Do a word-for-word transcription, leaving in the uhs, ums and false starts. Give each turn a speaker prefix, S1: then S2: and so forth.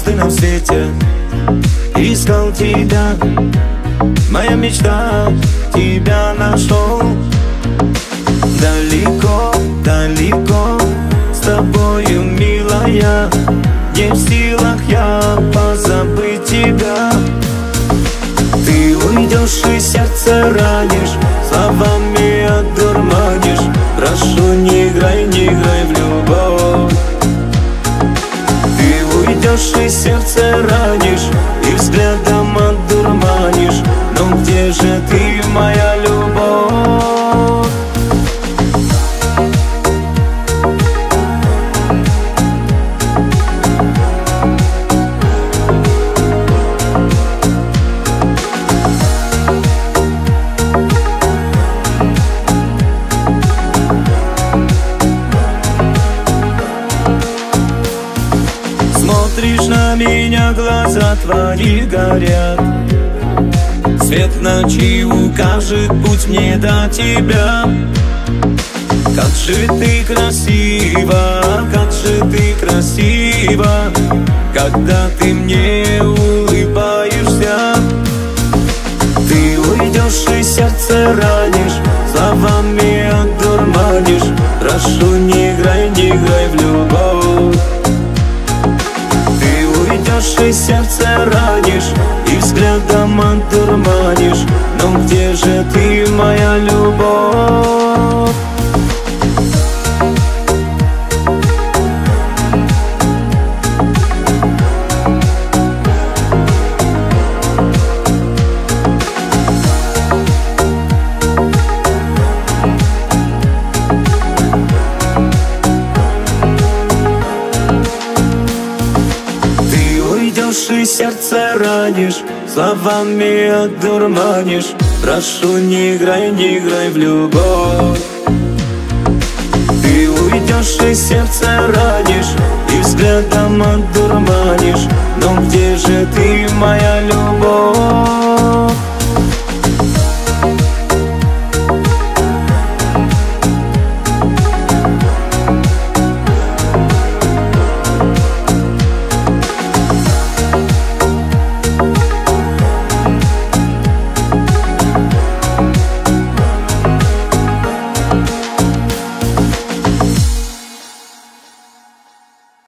S1: пустынном свете искал тебя, моя мечта, тебя нашел. Далеко, далеко с тобою, милая, не в силах я позабыть тебя. Ты уйдешь и сердце ранишь, словами одурманишь. Прошу, не играй, не играй в любовь. Ты уйдешь и сердце ранишь, и взглядом одурманишь. Но где же ты, моя любовь? Смотришь на меня, глаза твои горят. Свет ночи укажет путь мне до тебя. Как же ты красива, как же ты красива, когда ты мне улыбаешься. Ты уйдешь и сердце ранишь, словами одурманишь. Прошу, не играй, не играй в любовь. И сердце ранишь, и взглядом одурманишь. Но где же ты, моя любовь? И сердце ранишь, словами одурманишь. Прошу, не играй, не играй в любовь. Ты уйдешь и сердце ранишь, и взглядом одурманишь. Но где же ты, моя любовь?